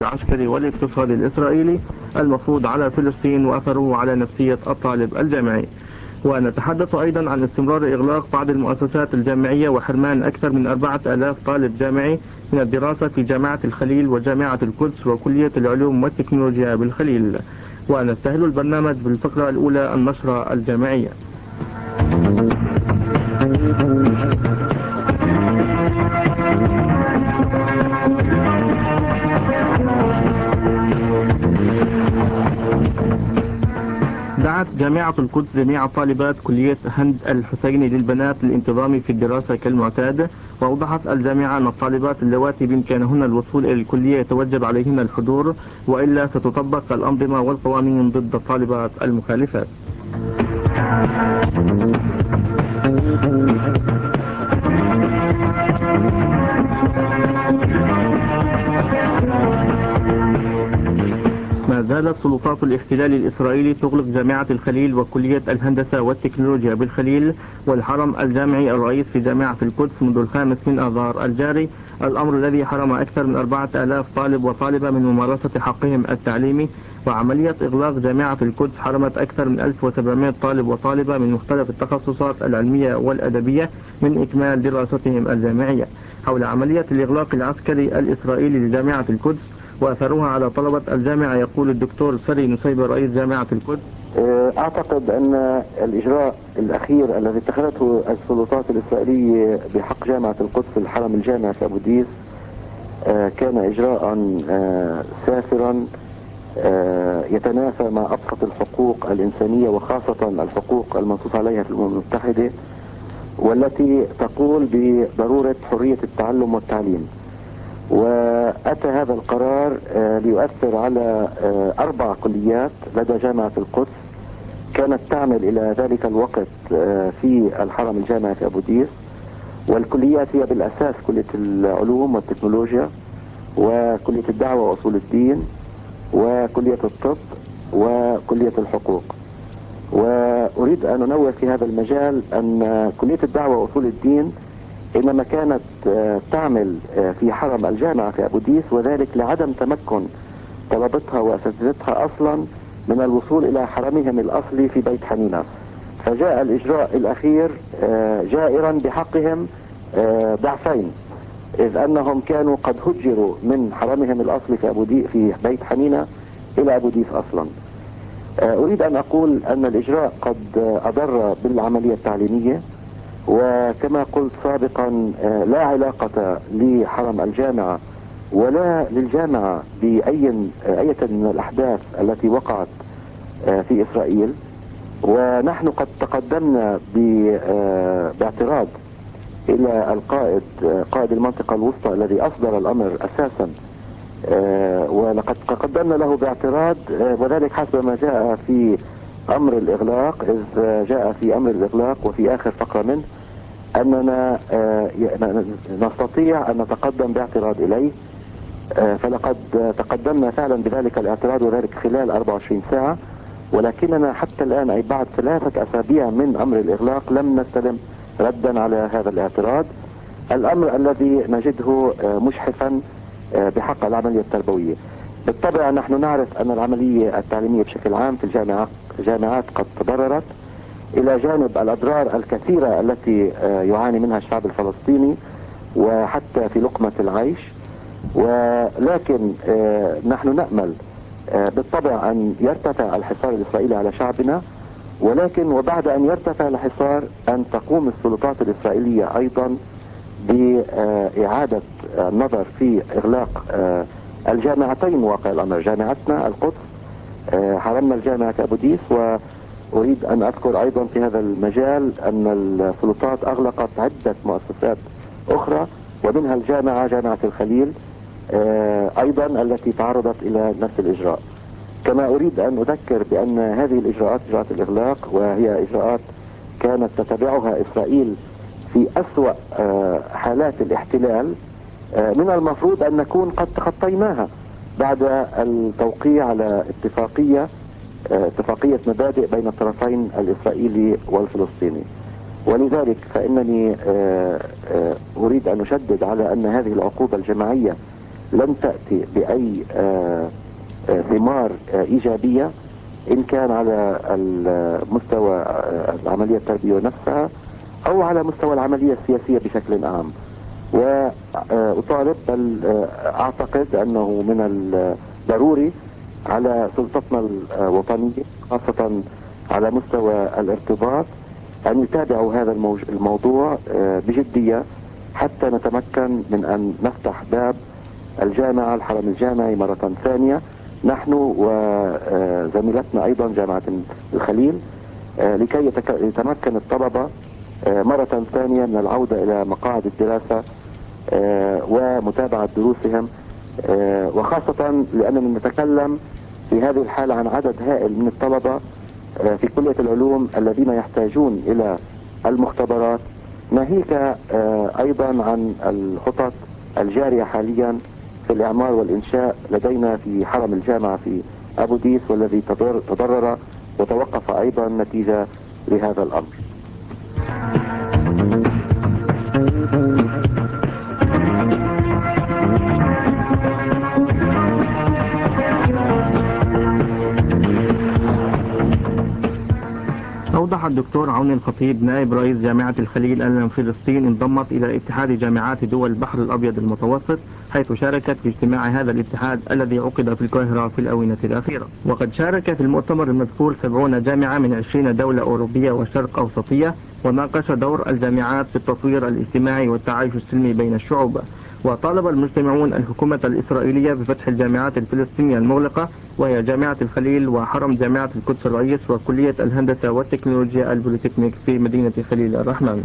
العسكري والاقتصادي الإسرائيلي المفروض على فلسطين وأثره على نفسية الطالب الجامعي. ونتحدث أيضا عن استمرار إغلاق بعض المؤسسات الجامعية وحرمان أكثر من 4000 طالب جامعي من الدراسة في جامعة الخليل وجامعة القدس وكلية العلوم والتكنولوجيا بالخليل. ونستهل البرنامج بالفقرة الأولى النشرة الجامعية. دعت جامعة القدس جميع طالبات كلية هند الحسيني للبنات للانتظام في الدراسة كالمعتاد. وأوضحت الجامعة أن الطالبات اللواتي بإمكانهن الوصول إلى الكلية يتوجب عليهن الحضور، وإلا ستطبق الأنظمة والقوانين ضد الطالبات المخالفات. ما زالت سلطات الاحتلال الإسرائيلي تغلق جامعة الخليل وكلية الهندسة والتكنولوجيا بالخليل والحرم الجامعي الرئيس في جامعة القدس منذ 5 آذار الجاري، الأمر الذي حرم أكثر من 4000 طالب وطالبة من ممارسة حقهم التعليمي. وعملية إغلاق جامعة القدس حرمت أكثر من 1700 طالب وطالبة من مختلف التخصصات العلمية والأدبية من إكمال دراستهم الجامعية. حول عملية الإغلاق العسكري الإسرائيلي لجامعة القدس وأثرها على طلبة الجامعة يقول الدكتور سري نسيب رئيس جامعة القدس: أعتقد أن الإجراء الأخير الذي اتخذته السلطات الإسرائيلية بحق جامعة القدس الحرم الجامعي في أبو ديس كان إجراء سافرا يتنافى مع أبسط الحقوق الإنسانية، وخاصة الحقوق المنصوص عليها في الأمم المتحدة، والتي تقول بضرورة حرية التعلم والتعليم. وأتى هذا القرار ليؤثر على 4 كليات لدى جامعة القدس كانت تعمل إلى ذلك الوقت في الحرم الجامعي في أبو ديس. والكليات هي بالأساس كلية العلوم والتكنولوجيا وكلية الدعوة وأصول الدين وكلية الطب وكلية الحقوق. وأريد أن أنوه في هذا المجال أن كلية الدعوة وأصول الدين إنما كانت تعمل في حرم الجامعة في أبو ديس، وذلك لعدم تمكن طلبتها وأساتذتها أصلا من الوصول إلى حرمهم الأصلي في بيت حنينة. فجاء الإجراء الأخير جائرا بحقهم ضعفين، إذ أنهم كانوا قد هجروا من حرمهم الأصلي في بيت حنينة إلى أبو ديس أصلا. أريد أن أقول أن الإجراء قد أضر بالعملية التعليمية، وكما قلت سابقا لا علاقة لحرم الجامعة ولا للجامعة بأي من الأحداث التي وقعت في إسرائيل. ونحن قد تقدمنا باعتراض إلى قائد المنطقة الوسطى الذي أصدر الأمر أساسا، ولقد تقدمنا له باعتراض، وذلك حسب ما جاء في أمر الإغلاق، إذ جاء في أمر الإغلاق وفي آخر فقرة منه أننا نستطيع أن نتقدم باعتراض إليه. فلقد تقدمنا فعلا بذلك الاعتراض، وذلك خلال 24 ساعة، ولكننا حتى الآن أي بعد 3 أسابيع من أمر الإغلاق لم نستلم ردا على هذا الاعتراض، الأمر الذي نجده مشحفا بحق العملية التربوية. بالطبع نحن نعرف أن العملية التعليمية بشكل عام في الجامعات قد تضررت، إلى جانب الأضرار الكثيرة التي يعاني منها الشعب الفلسطيني وحتى في لقمة العيش. ولكن نحن نأمل بالطبع أن يرتفع الحصار الإسرائيلي على شعبنا، ولكن وبعد أن يرتفع الحصار أن تقوم السلطات الإسرائيلية أيضا بإعادة النظر في إغلاق الجامعتين. واقع الأمر جامعتنا القدس حرمنا الجامعة أبو ديس، وأريد أن أذكر أيضا في هذا المجال أن السلطات أغلقت عدة مؤسسات أخرى، ومنها جامعة الخليل أيضا التي تعرضت إلى نفس الإجراء. كما أريد أن أذكر بأن هذه الإجراءات، إجراءات الإغلاق، وهي إجراءات كانت تتبعها إسرائيل في أسوأ حالات الاحتلال، من المفروض أن نكون قد تخطيناها بعد التوقيع على اتفاقية مبادئ بين الطرفين الإسرائيلي والفلسطيني. ولذلك فإنني أريد أن أشدد على أن هذه العقوبة الجماعية لن تأتي بأي ثمار إيجابية، إن كان على مستوى العملية التربوية نفسها أو على مستوى العملية السياسية بشكل عام. وأطالب بل أعتقد أنه من الضروري على سلطتنا الوطنية خاصة على مستوى الارتباط أن يتابعوا هذا الموضوع بجدية حتى نتمكن من أن نفتح باب الجامعة الحرم الجامعي مرة ثانية، نحن وزميلتنا أيضا جامعة الخليل، لكي يتمكن الطلبة مرة ثانية من العودة إلى مقاعد الدراسة ومتابعة دروسهم، وخاصة لأننا نتكلم في هذه الحالة عن عدد هائل من الطلبة في كلية العلوم الذين يحتاجون إلى المختبرات، ناهيك أيضا عن الخطط الجارية حاليا في الإعمار والإنشاء لدينا في حرم الجامعة في أبو ديس، والذي تضرر وتوقف أيضا نتيجة لهذا الأمر. أوضح الدكتور عون الخطيب نائب رئيس جامعة الخليل أن فلسطين انضمت إلى اتحاد جامعات دول البحر الأبيض المتوسط، حيث شاركت في اجتماع هذا الاتحاد الذي عقد في القاهرة في الآونة الأخيرة. وقد شارك في المؤتمر المذكور 70 جامعة من 20 دولة أوروبية وشرق أوسطية، وناقش دور الجامعات في التطوير الاجتماعي والتعايش السلمي بين الشعوب. وطالب المجتمعون الحكومة الإسرائيلية بفتح الجامعات الفلسطينية المغلقة، وهي جامعة الخليل وحرم جامعة القدس الرئيس وكلية الهندسة والتكنولوجيا البوليتكنيك في مدينة خليل الرحمن.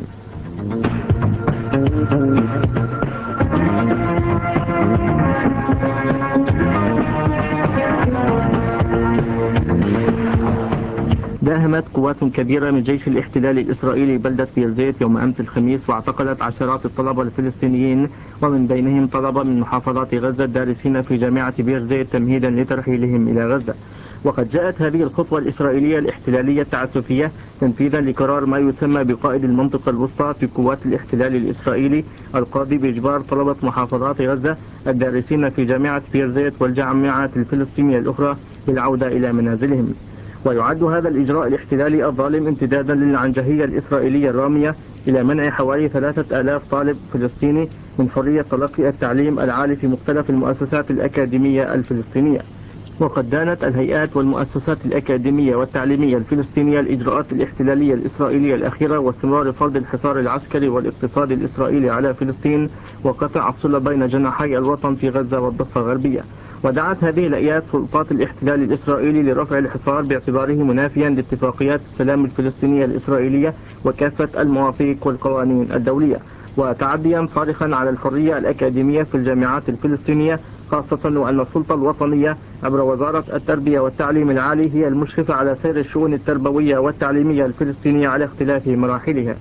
داهمت قوات كبيرة من جيش الاحتلال الإسرائيلي بلدة بيرزيت يوم أمس الخميس، واعتقلت عشرات الطلبة الفلسطينيين، ومن بينهم طلبة من محافظات غزة الدارسين في جامعة بيرزيت تمهيدا لترحيلهم إلى غزة. وقد جاءت هذه الخطوة الإسرائيلية الاحتلالية التعسفية تنفيذا لقرار ما يسمى بقائد المنطقة الوسطى في قوات الاحتلال الإسرائيلي القاضي بإجبار طلبة محافظات غزة الدارسين في جامعة بيرزيت والجامعات الفلسطينية الأخرى بالعودة إلى منازلهم. ويعد هذا الإجراء الاحتلالي الظالم امتدادا للعنجهية الإسرائيلية الرامية إلى منع حوالي 3000 طالب فلسطيني من حرية تلقي التعليم العالي في مختلف المؤسسات الأكاديمية الفلسطينية. وقد دانت الهيئات والمؤسسات الأكاديمية والتعليمية الفلسطينية الإجراءات الاحتلالية الإسرائيلية الأخيرة واستمرار فرض الحصار العسكري والاقتصادي الإسرائيلي على فلسطين وقطع الصلة بين جناحي الوطن في غزة والضفة الغربية. ودعت هذه الآيات سلطات الاحتلال الإسرائيلي لرفع الحصار باعتباره منافيا لاتفاقيات السلام الفلسطينية الإسرائيلية وكافة المواثيق والقوانين الدولية، وتعديا صارخا على الحرية الأكاديمية في الجامعات الفلسطينية، خاصة وأن السلطة الوطنية عبر وزارة التربية والتعليم العالي هي المشرفة على سير الشؤون التربوية والتعليمية الفلسطينية على اختلاف مراحلها.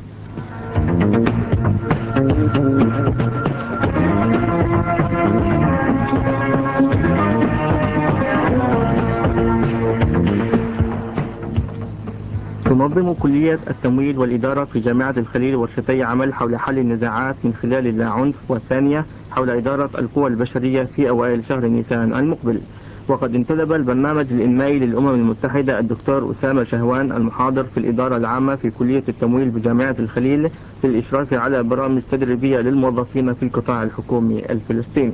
تنظم كلية التمويل والإدارة في جامعة الخليل ورشتي عمل حول حل النزاعات من خلال اللاعنف، والثانية حول إدارة القوى البشرية في أوائل شهر نيسان المقبل. وقد انتدب البرنامج الإنمائي للأمم المتحدة الدكتور أسامة شهوان المحاضر في الإدارة العامة في كلية التمويل بجامعة الخليل للإشراف على برامج تدريبية للموظفين في القطاع الحكومي الفلسطيني.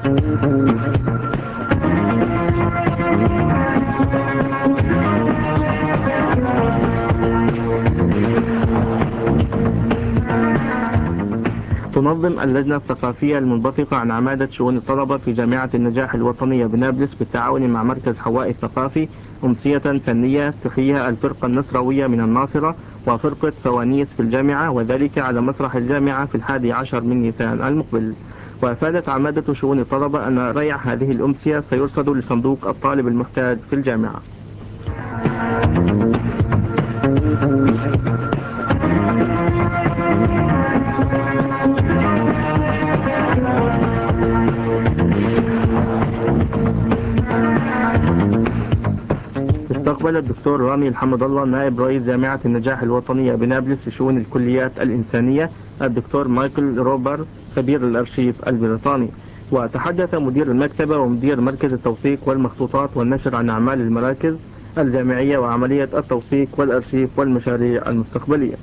تنظم اللجنة الثقافية المنبثقة عن عمادة شؤون الطلبة في جامعة النجاح الوطنية بنابلس بالتعاون مع مركز حواء الثقافي أمسية فنية تحييها الفرقة النصراوية من الناصرة وفرقة فوانيس في الجامعة، وذلك على مسرح الجامعة في 11 من نيسان المقبل. وأفادت عمادة شؤون الطلبة أن ريع هذه الأمسية سيرصد لصندوق الطالب المحتاج في الجامعة. استقبل الدكتور رامي الحمد الله نائب رئيس جامعة النجاح الوطنية بنابلس لشؤون الكليات الإنسانية الدكتور مايكل روبر خبير الأرشيف البريطاني. وتحدث مدير المكتبة ومدير مركز التوثيق والمخطوطات والنشر عن أعمال المراكز الجامعية وعملية التوثيق والأرشيف والمشاريع المستقبلية.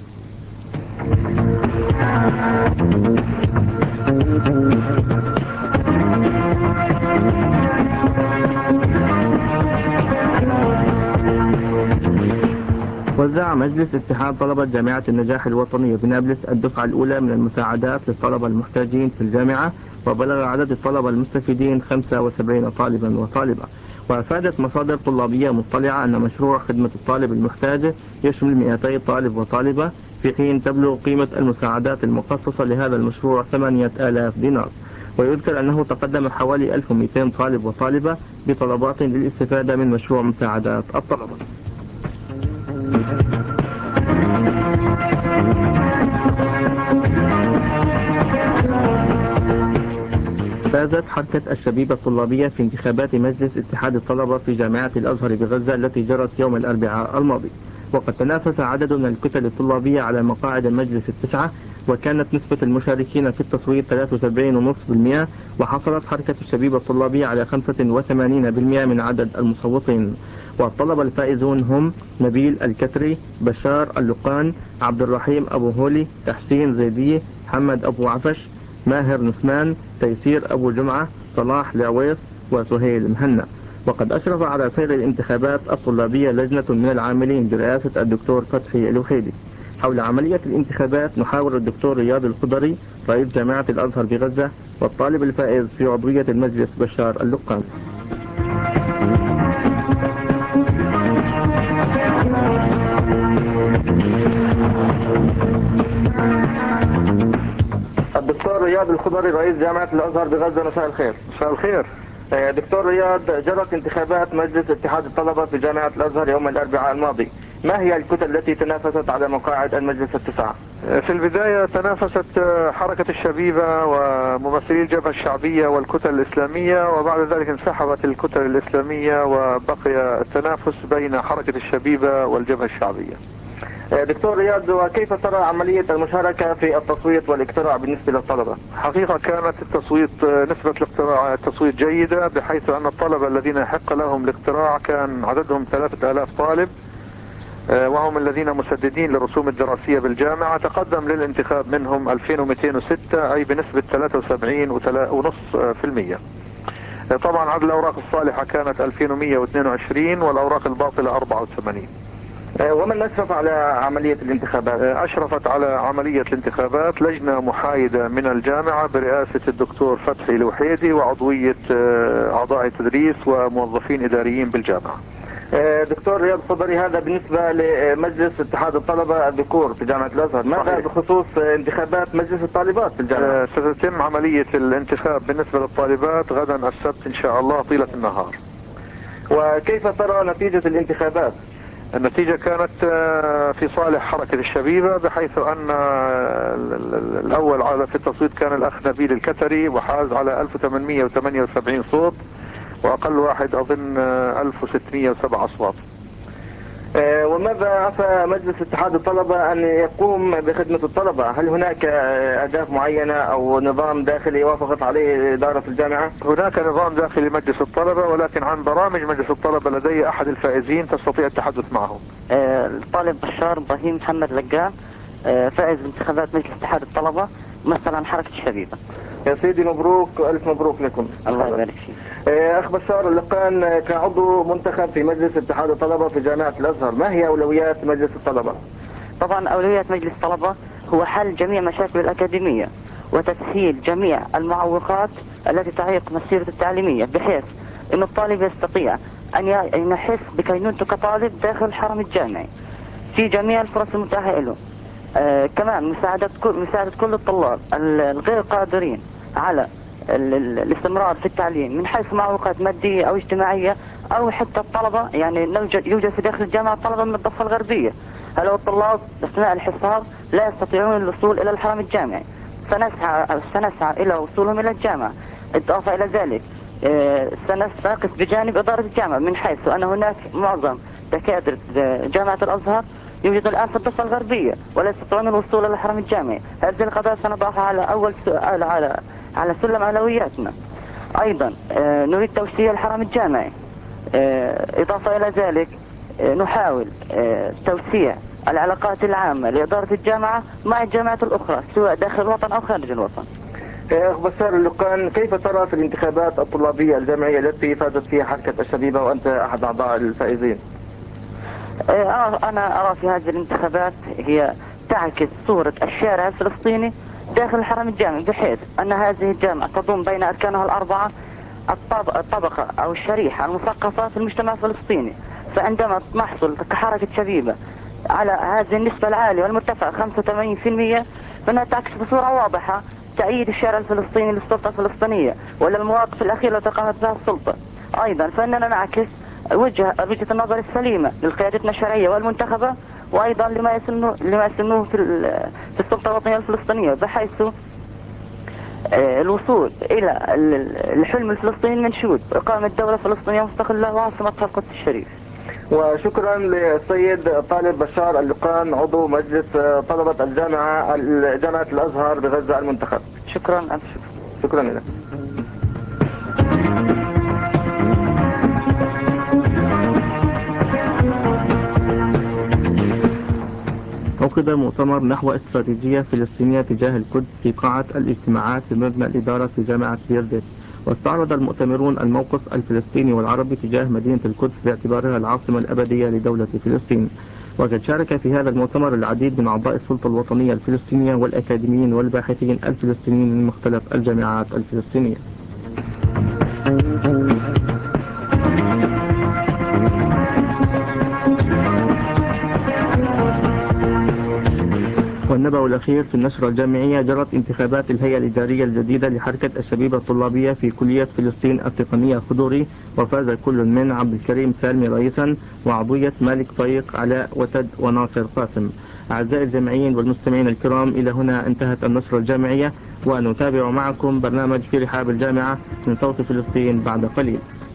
وزع مجلس اتحاد طلبة جامعة النجاح الوطنية بنابلس الدفعة الأولى من المساعدات للطلبة المحتاجين في الجامعة، وبلغ عدد الطلبة المستفيدين 75 طالبا وطالبة. وأفادت مصادر طلابية مطلعة أن مشروع خدمة الطالب المحتاج يشمل 200 طالب وطالبة، في حين تبلغ قيمة المساعدات المخصصة لهذا المشروع 8000 دينار. ويذكر أنه تقدم حوالي 1200 طالب وطالبة بطلبات للاستفادة من مشروع مساعدات الطلبة. فازت حركة الشبيبة الطلابية في انتخابات مجلس اتحاد الطلبة في جامعة الأزهر بغزة التي جرت يوم الأربعاء الماضي، وقد تنافس عدد من الكتل الطلابية على مقاعد المجلس التسعة، وكانت نسبة المشاركين في التصويت 73.5%، وحصلت حركة الشبيبة الطلابية على 85% من عدد المصوتين. والطلبة الفائزون هم نبيل الكتري، بشار اللقان، عبد الرحيم أبو هولي، تحسين زيدي، محمد أبو عفش، ماهر نسمان، تيسير أبو جمعة، صلاح العويص، وسهيل مهنا. وقد أشرف على سير الانتخابات الطلابية لجنة من العاملين برئاسة الدكتور فتحي الوحيدي. حول عملية الانتخابات نحاور الدكتور رياض الخضري رئيس جامعة الأزهر بغزة والطالب الفائز في عضوية المجلس بشار اللقان. الدكتور رياض الخضري رئيس جامعة الأزهر بغزة، مساء الخير. مساء الخير. دكتور رياض، جرت انتخابات مجلس اتحاد الطلبة في جامعة الأزهر يوم الأربعاء الماضي، ما هي الكتل التي تنافست على مقاعد المجلس التسعة؟ في البداية تنافست حركة الشبيبة وممثلي الجبهة الشعبية والكتل الإسلامية، وبعد ذلك انسحبت الكتل الإسلامية وبقي التنافس بين حركة الشبيبة والجبهة الشعبية. دكتور رياض، وكيف ترى عملية المشاركة في التصويت والاقتراع بالنسبة للطلبة؟ حقيقة كانت نسبة الاقتراع التصويت جيدة، بحيث أن الطلبة الذين يحق لهم الاقتراع كان عددهم 3000 طالب، وهم الذين مسددين للرسوم الدراسية بالجامعة. تقدم للانتخاب منهم 2206، أي بنسبة 73.5%. طبعا عدد الأوراق الصالحة كانت 2122 والأوراق الباطلة 84. ومن أشرف على عملية الانتخابات؟ أشرفت على عملية الانتخابات لجنة محايدة من الجامعة برئاسة الدكتور فتحي الوحيدي وعضوية أعضاء تدريس وموظفين إداريين بالجامعة. دكتور رياض الخضري، هذا بالنسبة لمجلس اتحاد الطلبة الذكور في جامعة الأزهر، ماذا بخصوص انتخابات مجلس الطالبات في الجامعة؟ ستتم عملية الانتخاب بالنسبة للطالبات غدا السبت إن شاء الله طيلة النهار. وكيف ترى نتيجة الانتخابات؟ النتيجة كانت في صالح حركة الشبيبة، بحيث أن الأول على في التصويت كان الأخ نبيل الكتري وحاز على 1878 صوت، وأقل واحد أظن 1607 أصوات. وماذا عفى مجلس اتحاد الطلبة أن يقوم بخدمة الطلبة؟ هل هناك أهداف معينة أو نظام داخلي وافقت عليه إدارة الجامعة؟ هناك نظام داخلي مجلس الطلبة، ولكن عن برامج مجلس الطلبة لدي أحد الفائزين تستطيع التحدث معه. الطالب بشار إبراهيم محمد لقان، فائز بانتخابات مجلس اتحاد الطلبة مثلا حركة الشبيبة. يا سيدي مبروك، ألف مبروك لكم. الله يبارك فيك. أخ بشار اللقان، كعضو منتخب في مجلس اتحاد الطلبة في جامعة الأزهر، ما هي أولويات مجلس الطلبة؟ طبعا أولويات مجلس الطلبة هو حل جميع مشاكل الأكاديمية وتسهيل جميع المعوقات التي تعيق مسيرة التعليمية، بحيث أن الطالب يستطيع أن يحس بكينونته كطالب داخل الحرم الجامعي في جميع الفرص المتاحة له. كمان مساعدة كل الطلاب الغير قادرين على الاستمرار في التعليم من حيث معوقات مادية أو اجتماعية، أو حتى الطلبة، يعني يوجد في داخل الجامعة طلبة من الضفة الغربية، هؤلاء الطلاب أثناء الحصار لا يستطيعون الوصول إلى الحرم الجامعي، سنسعى إلى وصولهم إلى الجامعة. إضافة إلى ذلك سنقف بجانب إدارة الجامعة، من حيث أن هناك معظم دكاترة جامعة الأزهر يوجد الآن في الضفة الغربية ولا يستطيعون الوصول إلى الحرم الجامعي. هذه القضايا سنضعها على أول على سلم أولوياتنا. أيضا نريد توسيع الحرم الجامعي. إضافة إلى ذلك نحاول توسيع العلاقات العامة لإدارة الجامعة مع الجامعات الأخرى سواء داخل الوطن أو خارج الوطن. أخ بسار اللقان، كيف ترى في الانتخابات الطلابية الجامعية التي فازت فيها حركة الشبيبة وأنت أحد أعضاء الفائزين؟ أنا أرى في هذه الانتخابات هي تعكس صورة الشارع الفلسطيني داخل الحرم الجامعي، بحيث أن هذه الجامعة تضم بين أركانها الأربعة الطبقة أو الشريحة المثقفة في المجتمع الفلسطيني. فعندما نحصل كحركة شبيبة على هذه النسبة العالية والمرتفعة 85%، فإنها تعكس بصورة واضحة تأييد الشارع الفلسطيني للسلطة الفلسطينية ولا المواقف الأخيرة التي قامت بها السلطة. أيضا فإننا نعكس وجهة النظر السليمة لقيادتنا الشرعية والمنتخبة، وأيضا لما يسنوه في السلطة الوطنية الفلسطينية، بحيث الوصول إلى الحلم الفلسطيني المنشود إقامة دولة فلسطينية مستقلة وعاصمتها القدس الشريف. وشكرا للسيد طالب بشار اللقان عضو مجلس طلبة جامعة الأزهر بغزة المنتخب. شكرا ألف شكرا لك. عقد مؤتمر نحو استراتيجية فلسطينية تجاه القدس في قاعة الاجتماعات بمبنى الإدارة في جامعة بيردت. واستعرض المؤتمرون الموقف الفلسطيني والعربي تجاه مدينة القدس باعتبارها العاصمة الأبدية لدولة فلسطين. وقد شارك في هذا المؤتمر العديد من أعضاء السلطة الوطنية الفلسطينية والأكاديميين والباحثين الفلسطينيين من مختلف الجامعات الفلسطينية. والنبأ الأخير في النشرة الجامعية: جرت انتخابات الهيئة الإدارية الجديدة لحركة الشبيبة الطلابية في كلية فلسطين التقنية الخضوري، وفاز كل من عبد الكريم سالمي رئيسا، وعضوية مالك طيق، علاء وتد، وناصر قاسم. أعزائي الجامعيين والمستمعين الكرام، إلى هنا انتهت النشرة الجامعية، ونتابع معكم برنامج في رحاب الجامعة من صوت فلسطين بعد قليل.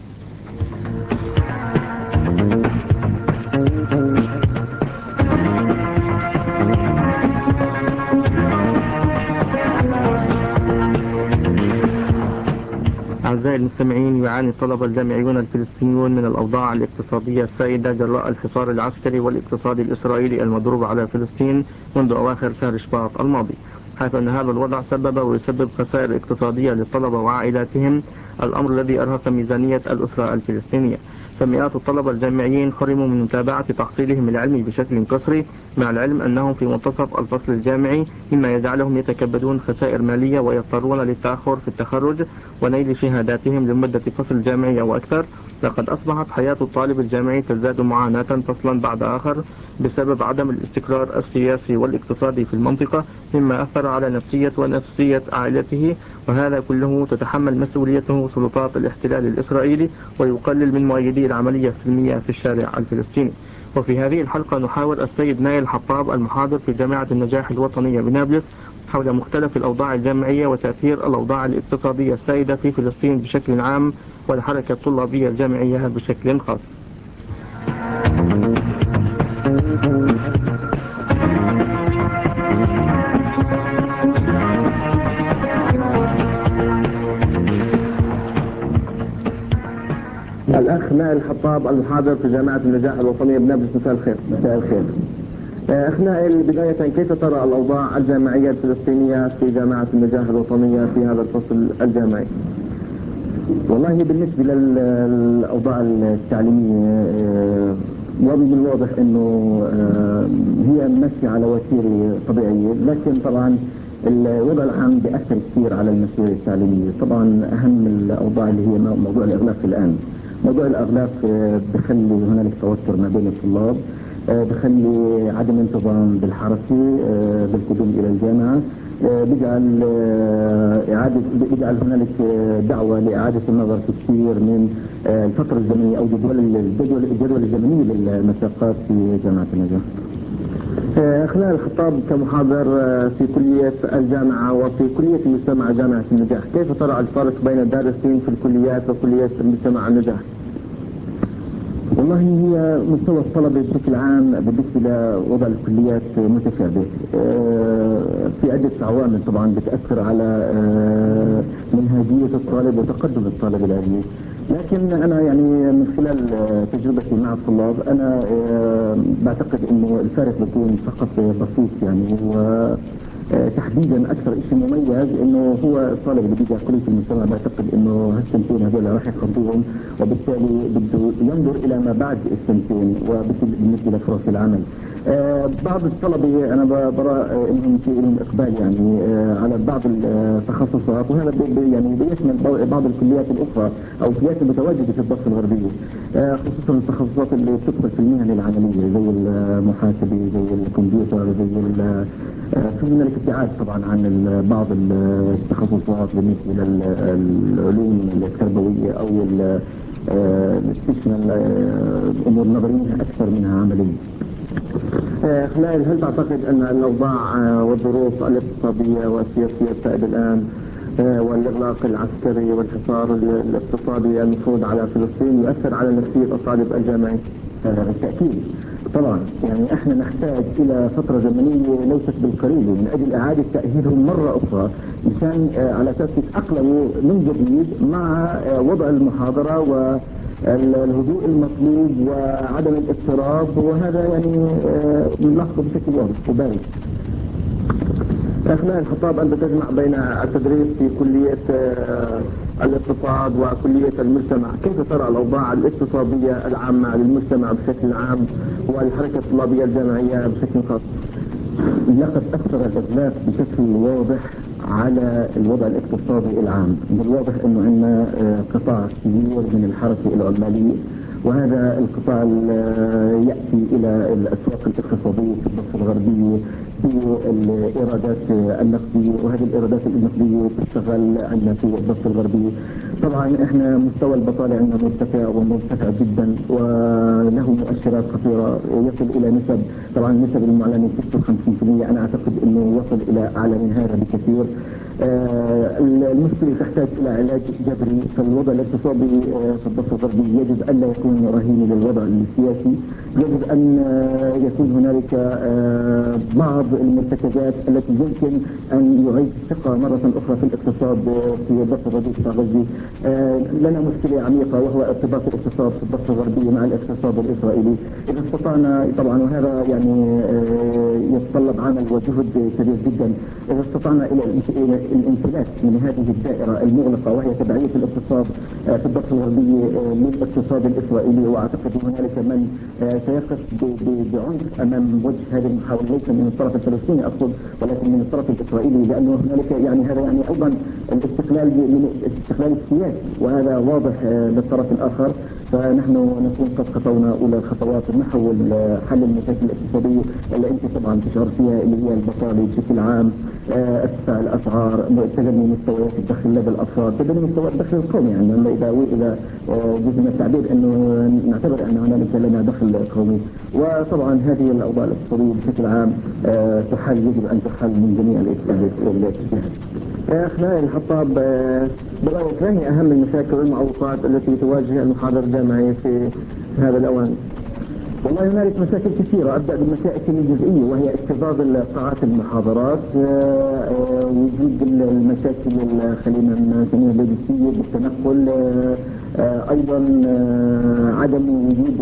أعزائي المستمعين، يعاني الطلبة الجامعيون الفلسطينيون من الأوضاع الاقتصادية السائدة جراء الحصار العسكري والاقتصادي الإسرائيلي المضروب على فلسطين منذ أواخر شهر شباط الماضي، حيث أن هذا الوضع سبب ويسبب خسائر اقتصادية للطلبة وعائلاتهم، الأمر الذي أرهق ميزانية الأسرة الفلسطينية. فمئات الطلبة الجامعيين حرموا من متابعة تحصيلهم العلمي بشكل قسري، مع العلم أنهم في منتصف الفصل الجامعي، مما يجعلهم يتكبدون خسائر مالية ويضطرون للتأخر في التخرج ونيل شهاداتهم لمدة فصل جامعي أو أكثر. لقد أصبحت حياة الطالب الجامعي تزداد معاناة فصلا بعد آخر بسبب عدم الاستقرار السياسي والاقتصادي في المنطقة، مما أثر على نفسية عائلته، وهذا كله تتحمل مسؤوليته سلطات الاحتلال الإسرائيلي، ويقلل من مؤيدي العملية السلمية في الشارع الفلسطيني. وفي هذه الحلقة نحاور السيد نايل حطاب المحاضر في جامعة النجاح الوطنية بنابلس حول مختلف الأوضاع الجامعية وتأثير الأوضاع الاقتصادية السائدة في فلسطين بشكل عام والحركة الطلابية الجامعية بشكل خاص. الأخ نائل حطاب المحاضر في جامعة النجاح الوطنية بنابلس، مساء الخير. مساء الخير. أخ نائل، بداية كيف ترى الأوضاع الجامعية الفلسطينية في جامعة النجاح الوطنية في هذا الفصل الجامعي؟ والله بالنسبة للأوضاع التعليمية من الواضح أنه هي ماشية على وتيرة طبيعية، لكن طبعا الوضع العام بيأثر كثير على المسيرة التعليمية. طبعا أهم الأوضاع اللي هي موضوع الإغلاق الآن. موضوع الإغلاق بخلي هنالك توتر ما بين الطلاب، بخلي عدم انتظام بالحركة بالقدوم إلى الجامعة، بيجعل هنالك دعوة لإعادة النظر في كثير من الفترة الزمنية أو الجدول الزمني للمساقات في جامعة النجاح. خلال الخطاب كمحاضر في كلية الجامعة وفي كلية المجتمع جامعة النجاح، كيف ترى الفرق بين الدارسين في الكليات وكلية المجتمع النجاح؟ والله هي مستوى الطلبة بشكل عام بالنسبة لوضع الكليات متشابه. في عدة عوامل طبعا بتأثر على منهجية الطالب وتقدم الطالب العلمي، لكن أنا يعني من خلال تجربتي مع الطلاب أنا بعتقد إنه الفارق بيكون فقط بسيط يعني. تحديدا اكثر شيء مميز انه هو الطالب اللي بيجي على كليه المجتمع بعتقد انه هالسنتين هذول راح يقضيهم، وبالتالي بده ينظر الى ما بعد السنتين وبالنسبه لفرص العمل. بعض الطلبه انا برى انهم في لهم اقبال يعني على بعض التخصصات، وهذا يعني بيشمل بعض الكليات الاخرى او الكليات المتواجده في الضفه الغربيه، خصوصا التخصصات اللي بتدخل في المهن العمليه زي المحاسبه زي الكمبيوتر زي في من الابتعاد طبعا عن بعض التخصصات بالنسبه للعلوم التربويه او بتشمل امور نظريه اكثر منها عمليه. خلال هل تعتقد ان الاوضاع والظروف الاقتصاديه والسياسيه السائده الان والاغلاق العسكري والحصار الاقتصادي المفروض على فلسطين يؤثر على نفسيه الطالب الجامعي؟ بالتاكيد طبعا، يعني احنا نحتاج الى فتره زمنيه ليست بالقليله من اجل اعاده تاهيلهم مره اخرى مشان على اساس يتاقلموا من جديد مع وضع المحاضره والهدوء المطلوب وعدم الاضطراب، وهذا يعني نلاحظه بشكل واضح وبارز. أثناء الخطاب أنت تجمع بين التدريس في كلية الاقتصاد وكلية المجتمع، كيف ترى الأوضاع الاقتصادية العامة للمجتمع بشكل عام والحركة الطلابية الجامعية بشكل خاص؟ لقد أثر الإغلاق بشكل واضح على الوضع الاقتصادي العام. من الواضح أنه عندنا قطاع كبير من الحركة العمالية، وهذا القطاع يأتي إلى الأسواق الاقتصادية في الضفة الغربية بالإيرادات النقدية، وهذه الإيرادات النقدية تشتغل عندنا في الضفة الغربية. طبعا احنا مستوى البطالة عندنا مرتفع ومرتفع جدا وله مؤشرات خطيرة يصل إلى نسب، طبعا النسب المعلنة 56%، أنا أعتقد أنه وصل إلى أعلى من هذا بكثير. المشكلة تحتاج إلى علاج جذري، فالوضع الاقتصادي في الضفة الغربية يجب أن لا يكون رهين للوضع السياسي، يجب أن يكون هنالك بعض المرتكزات التي يمكن أن يعيد الثقة مرة أخرى في الاقتصاد في الضفة الغربية. لنا مشكلة عميقة وهو ارتباط الاقتصاد في الضفة الغربية مع الاقتصاد الإسرائيلي. إذا استطعنا طبعا، وهذا يعني يتطلب عمل وجهد كبير جدا، إذا استطعنا إلى الانفلات من هذه الدائرة المغلقة وهي تبعية الاقتصاد في الضفة الغربية للاقتصاد الإسرائيلي، وأعتقد هنالك من سيقف بعنف أمام وجه هذه المحاولة، ليس من الطرف الفلسطيني أقصد ولكن من الطرف الإسرائيلي، لأنه هنالك يعني هذا يعني أيضا الاستقلال من الاستقلال السياسي، وهذا واضح للطرف الآخر. فنحن نكون قد خطونا أولى الخطوات نحو حل المشاكل الاقتصادية اللي أنت طبعا تشعر فيها، اللي هي البطالة بشكل عام، ارتفاع الأسعار، تدني مستويات الدخل لدى الأفراد، تدني مستوى الدخل القومي. يعني إذا جزء من التعبير أنه نعتبر أن هنالك لنا دخل قومي، وطبعا هذه الأوضاع الاقتصادية بشكل عام تحل، يجب أن تحل من جميع الاتجاهات. أخنا الحطاب، برأيك ما هي أهم المشاكل والمعوقات التي تواجه المحاضر الجامعي في هذا الأوان؟ والله هنالك مشاكل كثيرة، أبدأ بالمشاكل الجزئية وهي اكتظاظ قاعات المحاضرات، وجود المشاكل خلينا نسميها اللوجستية بالتنقل، أيضا عدم وجود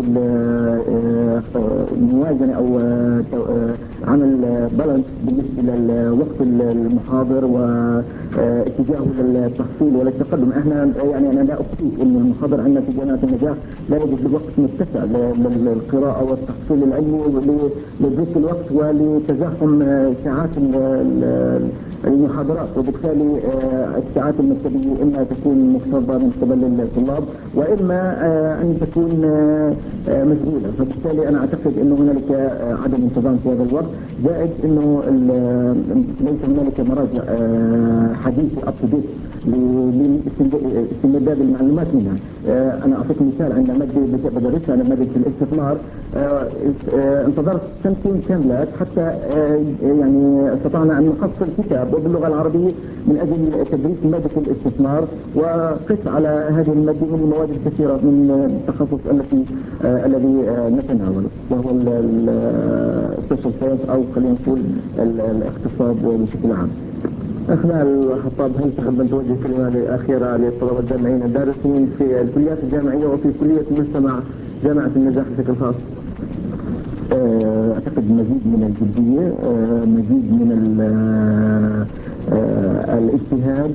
الموازنة أو عمل بالانس بالنسبة لوقت المحاضر واتجاهه للتحصيل وللتقدم. احنا يعني أنا لا أخفي أن المحاضر عندنا في جامعة النجاح لا يوجد له وقت متسع للقراءة والتحصيل العلمي ولضيق الوقت ولتزاحم ساعات المحاضرات، وبالتالي الساعات المكتبية إما تكون مفترضة من قبل الطلاب وإما أن تكون مشغولة، فبالتالي أنا أعتقد أنه هنالك عدم انتظام في هذا الوقت، زائد أنه ليس هنالك مراجع حديثة up to date لاستمداد المعلومات منها. أنا أعطيك مثال، عند مادة بدرسها أنا مادة الاستثمار، انتظرت سنتين كاملات حتى يعني استطعنا أن نحصل كتاب وباللغة العربية من أجل تدريس مادة الاستثمار، وقس على هذه المادة من المواد الكثيرة من التخصص الذي نتناوله، وهو السوشيال ساينس أو خلينا نقول الاقتصاد بشكل عام. أخنا الخطاب، هل تحب أن توجه كلمة أخيرة للطلبة الجامعيين الدارسين في الكليات الجامعية وفي كلية المجتمع جامعة النجاح بشكل خاص؟ أعتقد مزيد من الجدية، مزيد من الاجتهاد.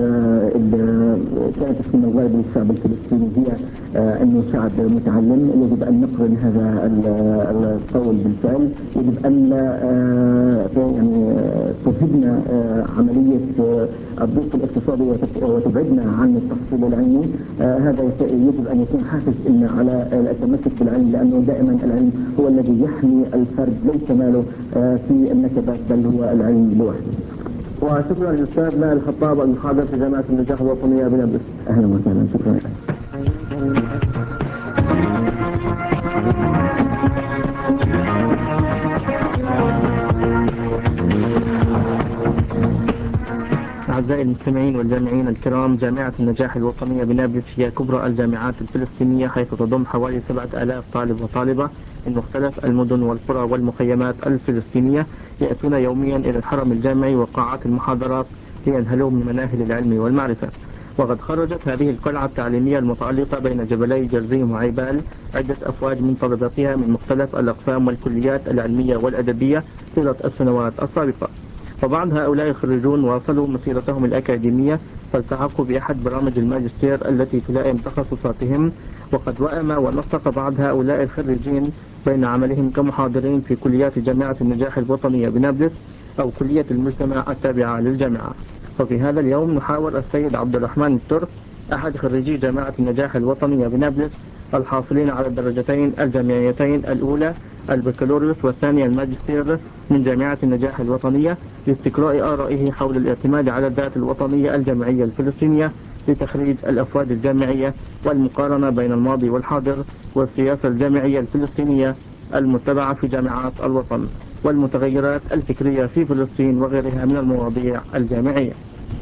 كانت السنة الغالبة للشعب الفلسطيني هي أنه شعب متعلم. يجب أن نقرن هذا القول بالفعل. يجب أن يعني تفيدنا عملية الضيق الاقتصادي وتبعدنا عن التحصيل العلمي. هذا يجب أن يكون حافز لنا على التمسك بالعلم، لأنه دائما العلم هو الذي يحمي الفرد، ليس ماله في النكبات، بل هو العلم لوحده. وشكرا للأستاذ نائل الخطاب المحاضر في جامعة النجاح الوطنية بنابلس. أهلا وسهلا، شكرا. أعزائي المستمعين والجامعين الكرام، جامعة النجاح الوطنية بنابلس هي كبرى الجامعات الفلسطينية، حيث تضم حوالي 7000 طالب وطالبة من مختلف المدن والقرى والمخيمات الفلسطينية، يأتون يوميا إلى الحرم الجامعي وقاعات المحاضرات لينهلوا من مناهل العلم والمعرفة. وقد خرجت هذه القلعة التعليمية المتألقة بين جبلي جرزيم وعيبال عدة أفواج من طلبتها من مختلف الأقسام والكليات العلمية والأدبية طيلة السنوات السابقة. وبعض هؤلاء الخريجون واصلوا مسيرتهم الأكاديمية فالتحقوا بأحد برامج الماجستير التي تلائم تخصصاتهم. وقد وأم ونسق بعض هؤلاء الخريجين بين عملهم كمحاضرين في كليات جامعة النجاح الوطنية بنابلس أو كلية المجتمع التابعة للجامعة. وفي هذا اليوم نحاور السيد عبد الرحمن الترك، أحد خريجي جامعة النجاح الوطنية بنابلس الحاصلين على الدرجتين الجامعيتين، الأولى البكالوريوس والثانية الماجستير من جامعة النجاح الوطنية، لاستقراء آرائه حول الاعتماد على الذات الوطنية الجامعية الفلسطينية لتخريج الأفواج الجامعية، والمقارنة بين الماضي والحاضر، والسياسة الجامعية الفلسطينية المتبعة في جامعات الوطن، والمتغيرات الفكرية في فلسطين، وغيرها من المواضيع الجامعية.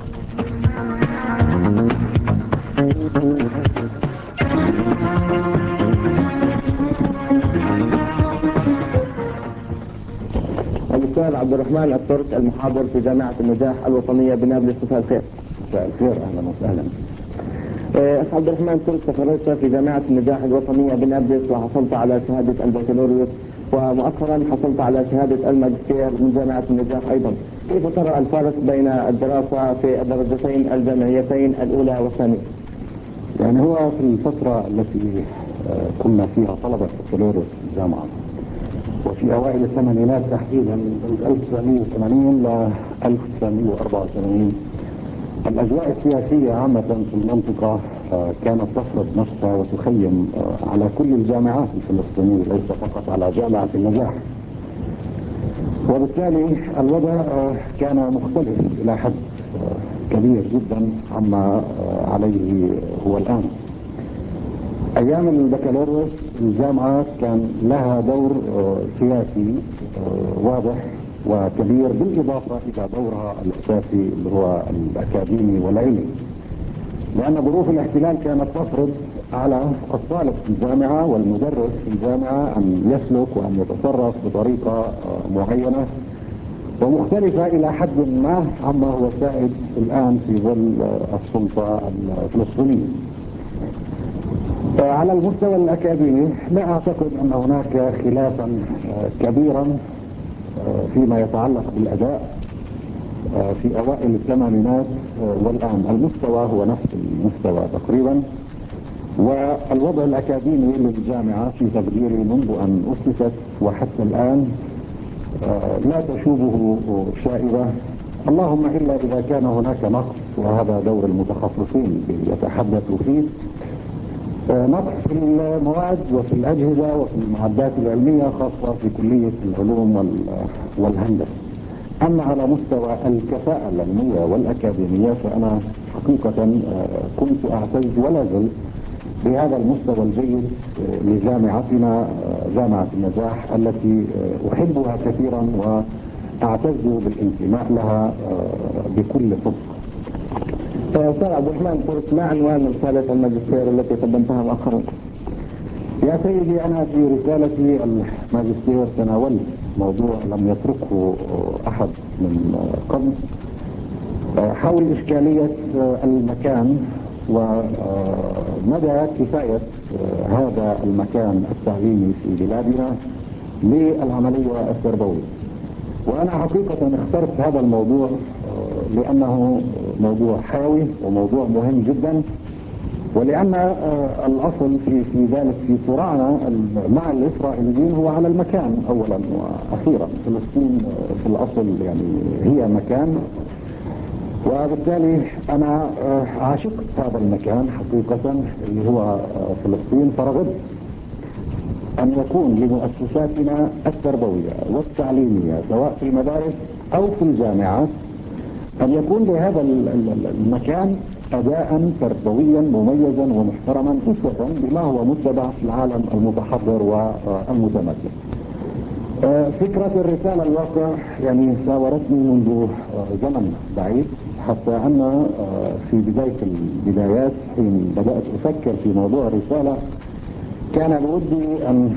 الأستاذ عبد الرحمن الترك المحاضر في جامعة النجاح الوطنية بنابلس، مساء الخير. مساء الخير، أهلا وسهلا. أخ عبد الرحمن الترك، تخرجت في جامعة النجاح الوطنية بنابلس وحصلت على شهادة البكالوريوس، ومؤخرا حصلت على شهادة الماجستير من جامعة النجاح أيضا. كيف ترى الفارق بين الدراسة في الدرجتين الجامعيتين الأولى والثانية؟ يعني هو في الفترة التي كنا فيها طلبة بكالوريوس في الجامعة، وفي أوائل الثمانينات تحديدا من 1980 ل 1984، الأجواء السياسية عامة في المنطقة كانت تفرض نفسها وتخيم على كل الجامعات الفلسطينية، ليس فقط على جامعة النجاح. وبالتالي الوضع كان مختلف إلى حد كبير جدا عما عليه هو الآن. أيام البكالوريوس الجامعات كان لها دور سياسي واضح وكبير، بالإضافة إلى دورها الأساسي اللي هو الأكاديمي والعلمي، لأن ظروف الاحتلال كانت تفرض على الطالب في الجامعة والمدرس في الجامعة أن يسلك وأن يتصرف بطريقة معينة ومختلفة إلى حد ما عما هو سائد الآن في ظل السلطة الفلسطينية. على المستوى الأكاديمي لا أعتقد أن هناك خلافا كبيرا فيما يتعلق بالأداء في أوائل الثمانينات والآن. المستوى هو نفس المستوى تقريبا، والوضع الأكاديمي للجامعة في تقديري منذ أن أسست وحتى الآن لا تشوبه شائبة، اللهم إلا إذا كان هناك نقص، وهذا دور المتخصصين يتحدثوا فيه، نقص في المواد وفي الأجهزة وفي المعدات العلمية، خاصة في كلية العلوم والهندسة. أما على مستوى الكفاءة العلمية والأكاديمية فأنا حقيقة كنت أعتز ولا زلت بهذا المستوى الجيد لجامعتنا جامعة النجاح التي أحبها كثيرا وأعتز بالانتماء لها بكل صدق. أستاذ عبد الرحمن، قلت ما عنوان رسالة الماجستير التي قدمتها مؤخرا؟ يا سيدي، أنا في رسالتي الماجستير تناولت موضوع لم يتركه أحد من قبل حول إشكالية المكان ومدى كفاية هذا المكان التعليمي في بلادنا للعملية التربوية. وأنا حقيقة اخترت هذا الموضوع لأنه موضوع حيوي وموضوع مهم جدا، ولأن الأصل في ذلك في صراعنا مع الإسرائيليين هو على المكان أولا وأخيرا. فلسطين في الأصل يعني هي مكان، وبالتالي أنا عاشقت هذا المكان حقيقة اللي هو فلسطين، فرغبت أن يكون لمؤسساتنا التربوية والتعليمية سواء في المدارس أو في الجامعات أن يكون لهذا المكان أداء تربويا مميزا ومحترما أسوة بما هو متبع في العالم المتحضر والمتمدن. فكرة الرسالة الواقع يعني ساورتني منذ زمن بعيد، حتى أن في بداية البدايات حين بدأت أفكر في موضوع الرسالة كان بودي أن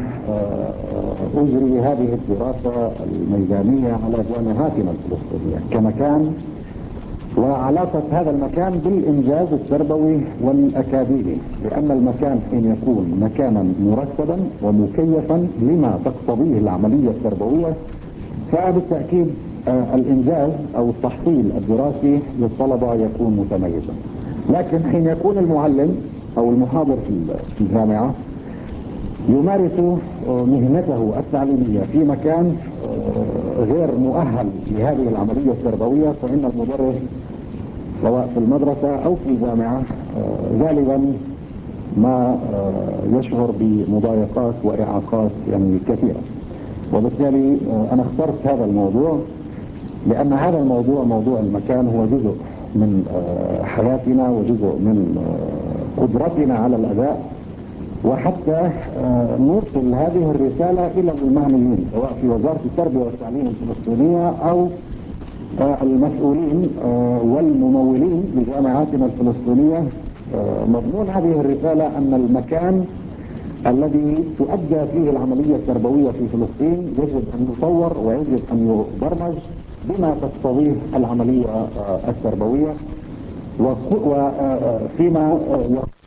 أجري هذه الدراسة الميدانية على جامعاتنا الفلسطينية كمكان، وعلاقة هذا المكان بالإنجاز التربوي والأكاديمي، لأن المكان حين يكون مكانا مرتبا ومكيفا لما تقتضيه العملية التربوية فبالتأكيد الإنجاز أو التحصيل الدراسي للطلبة يكون متميزا. لكن حين يكون المعلم أو المحاضر في الجامعة يمارس مهنته التعليمية في مكان غير مؤهل لهذه العملية التربوية، فإن المدرس سواء في المدرسة أو في الجامعة غالبا ما يشعر بمضايقات وإعاقات يعني كثيرة. وبالتالي أنا اخترت هذا الموضوع لأن هذا الموضوع، موضوع المكان، هو جزء من حياتنا وجزء من قدرتنا على الأداء، وحتى نوصل هذه الرسالة إلى المعنيين سواء في وزارة التربية والتعليم الفلسطينية أو المسؤولين والممولين لجامعاتنا الفلسطينية. مضمون هذه الرسالة أن المكان الذي تؤدى فيه العملية التربوية في فلسطين يجب أن يطور ويجب أن يبرمج بما تقتضيه العملية التربوية، وفيما